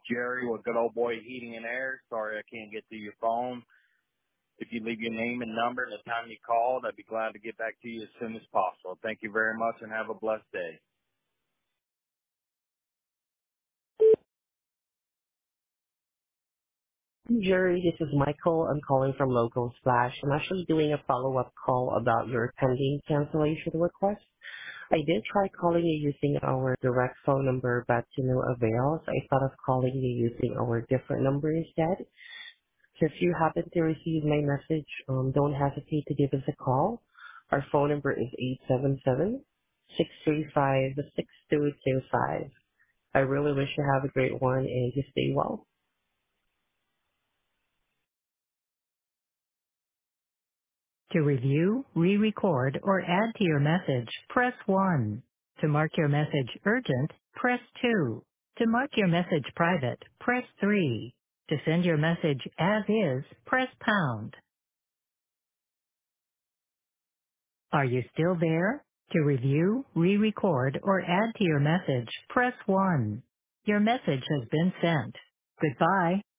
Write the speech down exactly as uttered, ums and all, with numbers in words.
Jerry with Good Old Boy Heating and Air. Sorry I can't get to your phone. If you leave your name and number and the time you called, I'd be glad to get back to you as soon as possible. Thank you very much and have a blessed day. Jerry, this is Michael. I'm calling from Local Splash. I'm actually doing a follow-up call about your pending cancellation request. I did try calling you using our direct phone number, but to no avail, so I thought of calling you using our different number instead. So if you happen to receive my message, um, don't hesitate to give us a call. Our phone number is eight seven seven, six three five, six two two five. I really wish you have a great one and just stay well. To review, re-record, or add to your message, press one. To mark your message urgent, press two. To mark your message private, press three. To send your message as is, press pound. Are you still there? To review, re-record, or add to your message, press one. Your message has been sent. Goodbye.